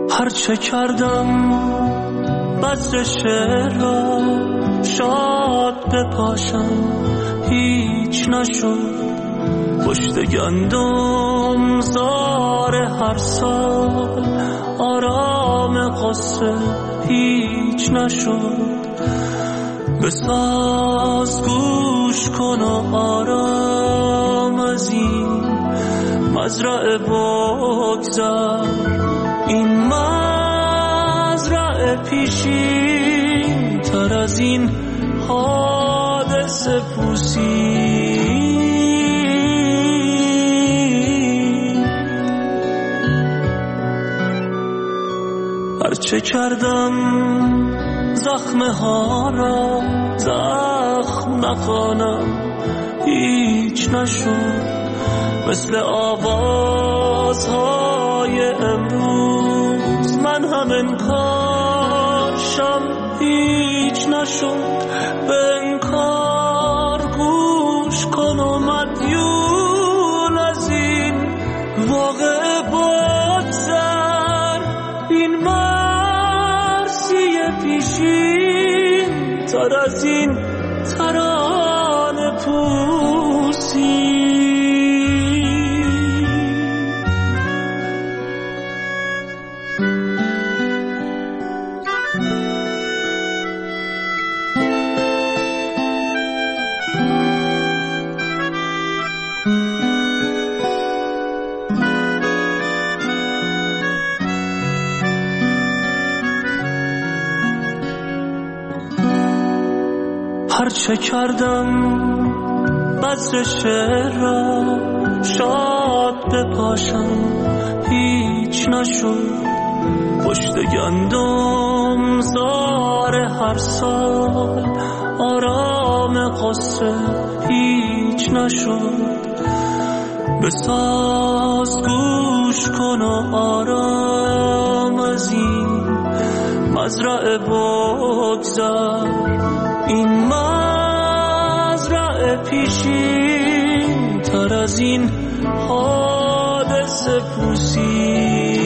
هرچه کردم بذر شعر را شاد بپاشم هیچ نشد. پشت گندم زار هر سال آرام قصه هیچ نشد. بساز گوش کن و آرام از این مزرعه بگذر. این مزرعه پیشین تر از این حادثه پوسی. هرچه کردم زخمه ها را زخم نخوانم هیچ نشد. مثل آوازهای امروز من هم انکارشم هیچ نشد. به انکار گوش کن و مدیون از این واقع بگذر. این مرسی پیشین تر از این ترانه پوسی. هرچه کردم بذر شعر را شاد بپاشم هیچ نشد. پشت گندم زار هر سال آرام قصه هیچ نشد. بساز گوش کن و آرام از این مزرعه بگذر. این مزرعه پیشین تر از این حادثه پوسی.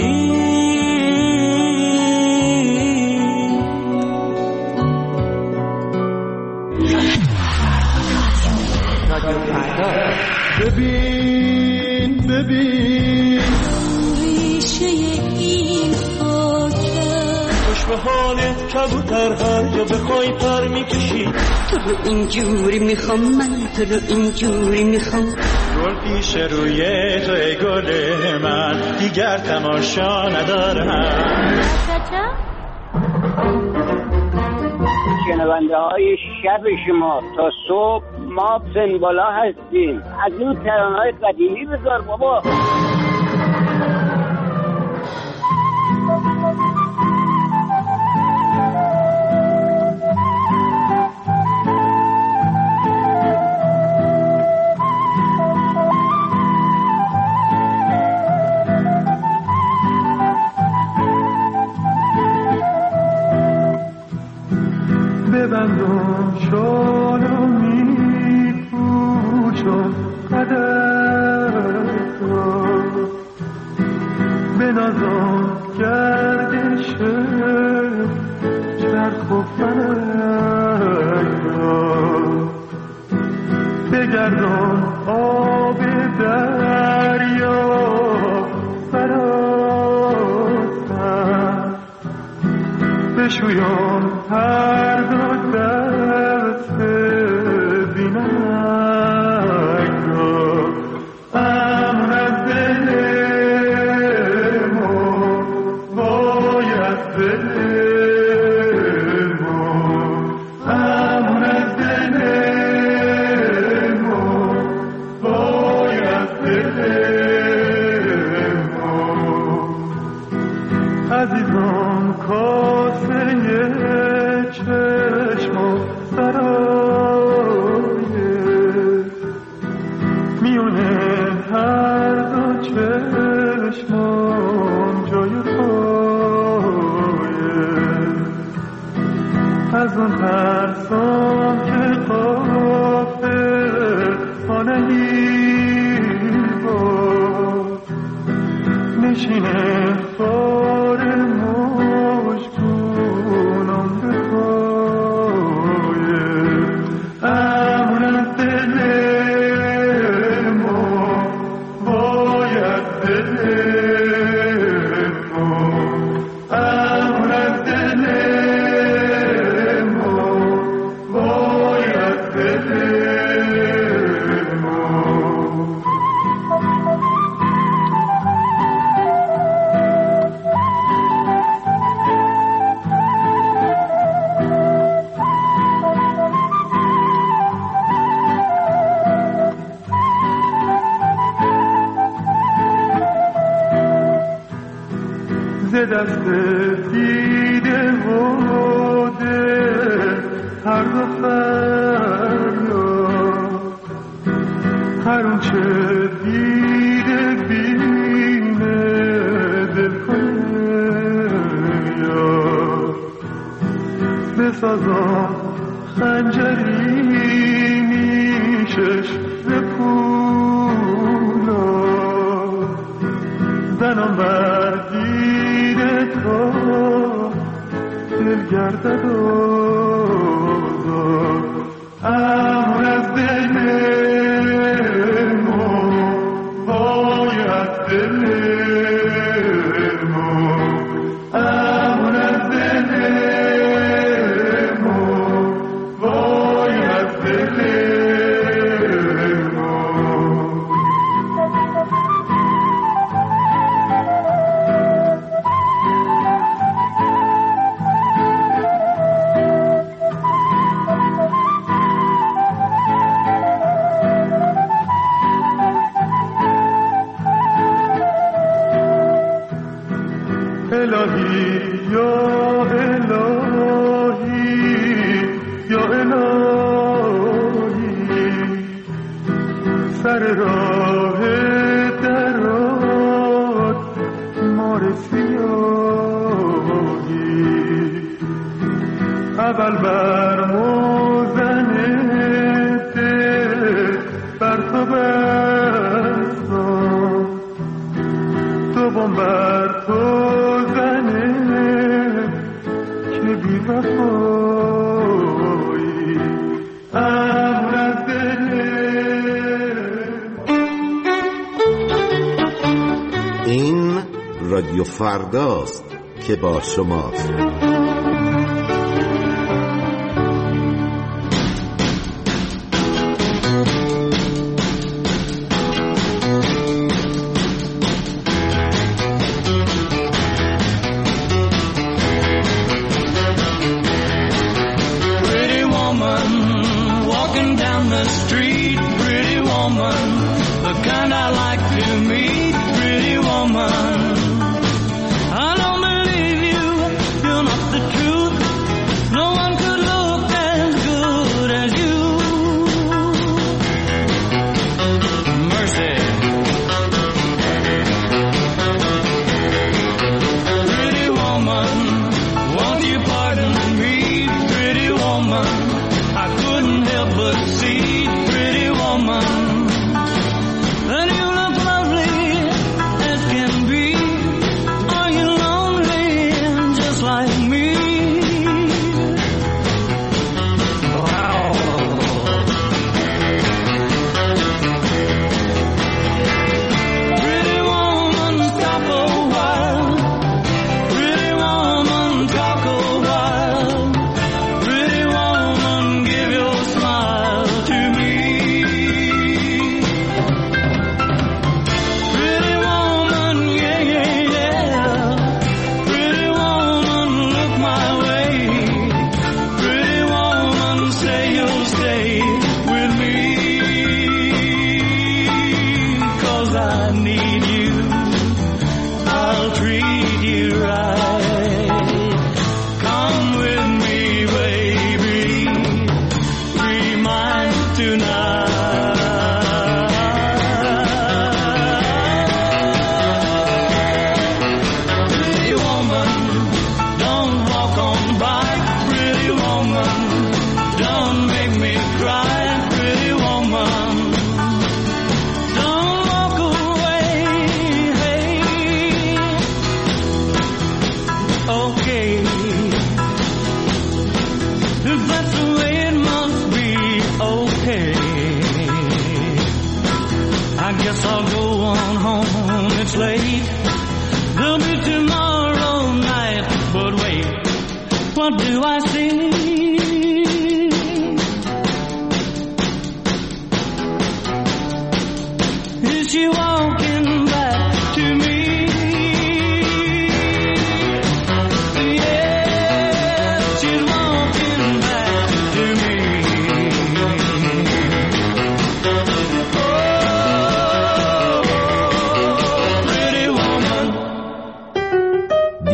ببین ببین ریشه این خاکه خوش به حالت کبوتر هر جا بخوای پر میکشی. تو رو اینجوری میخوام من تو رو اینجوری میخوام. گل پیش روی تو ای گل من دیگر تماشا ندارم. شنونده های شب شما تا صبح ما پنبالا هستیم. از این ترانه‌های قدیمی بذار بابا. ببندم شالو میپوشم قدر تو بنازم گردش چرخ و فلک را بگردم آب دریا فراتر بشویم هر دو دست بینک را. امر از دل ما باید دل ما. امر از دل ما باید دل ما. عزیزان کاسه چشم و سرای میونه هر دو چشمان جای پایه. از اون ترسان که قافل خانهی با نشینه بار ز دست دیده و دل هر دو فریاد هر اون چه دیده بینه دل کنه یاد بسازم خنجری نیشش ز پولاد زنم بر دیده تا دل گردد آزاد امر از دل ما باید دل ما امر از دل ما باید دل ما الهی یا الهی یا الهی سر راه درات مار سیاهی اول بر موزن دل بر تو بستم دوم بر تو این رادیو فرداست که با شماست.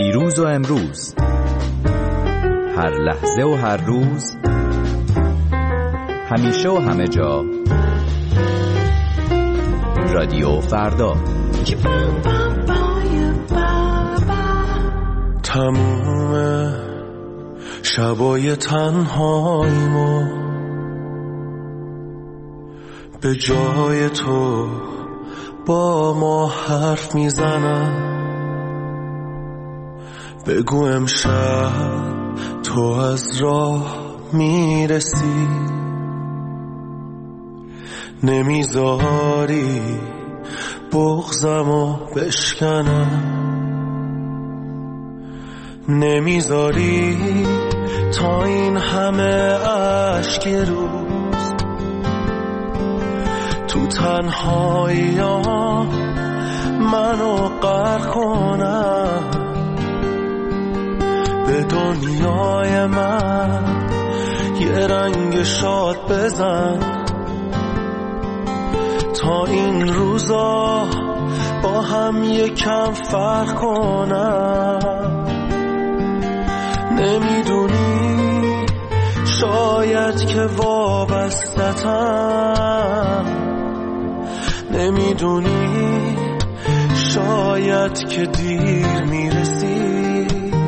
دیروز و امروز، هر لحظه و هر روز، همیشه و همه جا، رادیو فردا. تموم شبای تنهاییمو به جای تو با ما حرف میزنم. بگو امشب تو از راه میرسی، نمیذاری بغضمو بشکنم، نمیذاری تا این همه اشک روز تو تنهایی‌ها منو غرق کنم. به دنیای من یه رنگ شاد بزن تا این روزا با هم یکم فرق کنم. نمیدونی شاید که وابسته‌ام، نمیدونی شاید که دیر میرسی،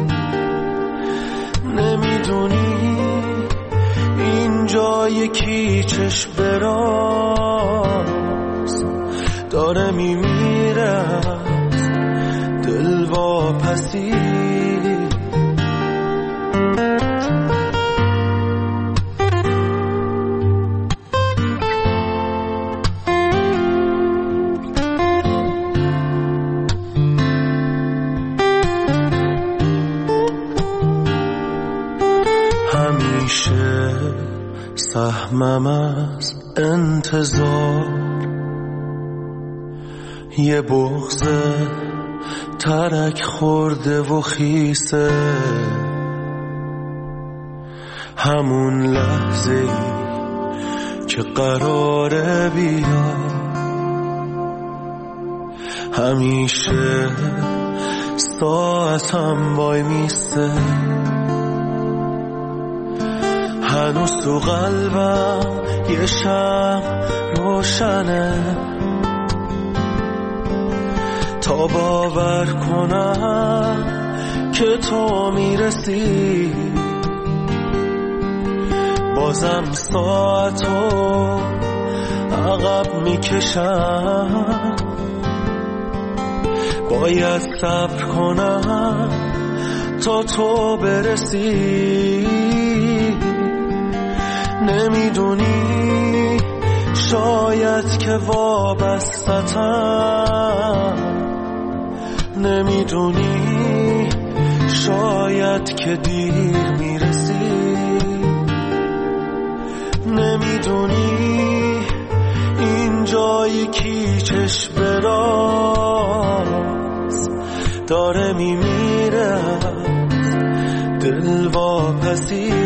نمیدونی اینجا یکی چشم براز داره میمیره دل واپسی. همیشه سهمم از انتظار یه بغض ترک خورده و خیسه، همون لحظه ای که قراره بیا همیشه ساعتم وای میسته. هنوز تو قلبم یه شمع روشنه تا باور کنم که تو میرسی. بازم ساعتو عقب میکشم، باید صبر کنم تا تو برسی. نمیدونی شاید که وابسته‌ام، نمیدونی شاید که دیر میرسی، نمیدونی اینجا یکی چشم براز داره میمیره دل واپسی.